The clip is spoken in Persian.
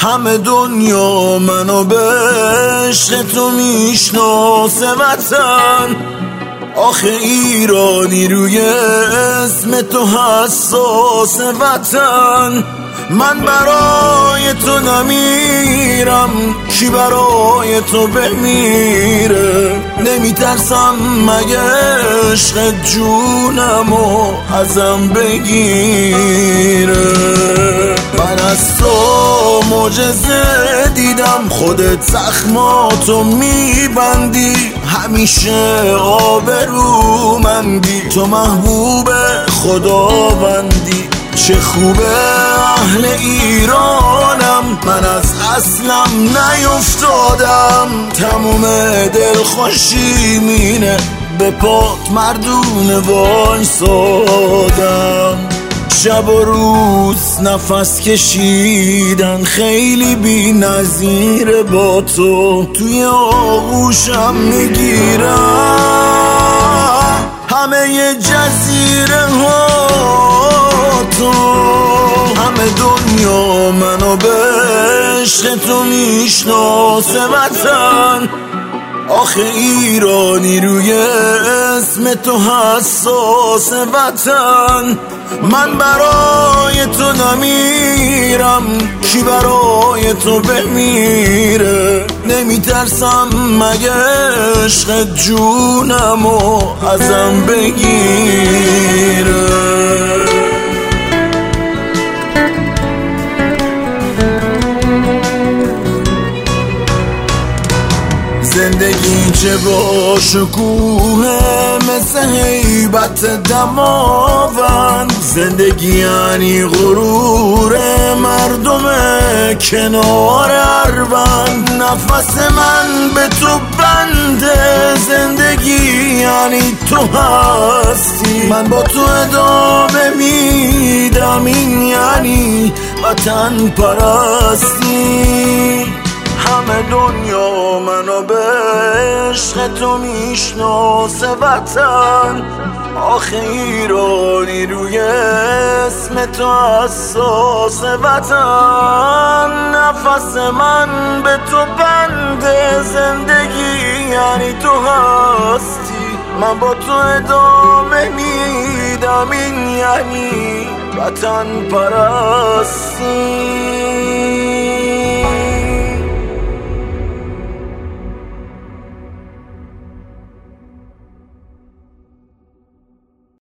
همه دنیا منو به عشق تو میشناسه وطن. آخه ایرانی روی اسم تو حساس وطن. من برای تو نمیرم کی برای تو بمیره. نمیترسم مگه عشق جونمو ازم بگیره. من از تو معجزه دیدم، خودت زخماتو میبندی، همیشه آبرومندی، تو محبوب خداوندی. چه خوبه اهل ایرانم، من از اصلم نیفتادم. تموم دلخوشی مینه به پات مردونه وایسادم. شب و روز نفس کشیدن خیلی بی نظیره با تو، توی آغوشم میگیرم همه ی جزیره ها تو. همه دنیا منو به عشق تو میشناسه وطن. آخه ایرانی روی اسم تو حساس وطن. من برای تو نمیرم کی برای تو بمیره. نمیترسم مگه عشق جونمو ازم بگیره. زندگی چه با شکوه مثل هیبت دماوند. زندگی یعنی غرور مردم کنار اروند. نفس من به تو بنده، زندگی یعنی تو هستی. من با تو ادامه میدم، این یعنی وطن پرستی. همه دنیا منو به عشق تو میشناسه وطن. آخه ایرانی روی اسم تو حساس وطن. نفس من به تو بنده، زندگی یعنی تو هستی. من با تو ادامه میدم، این یعنی وطن پرستی.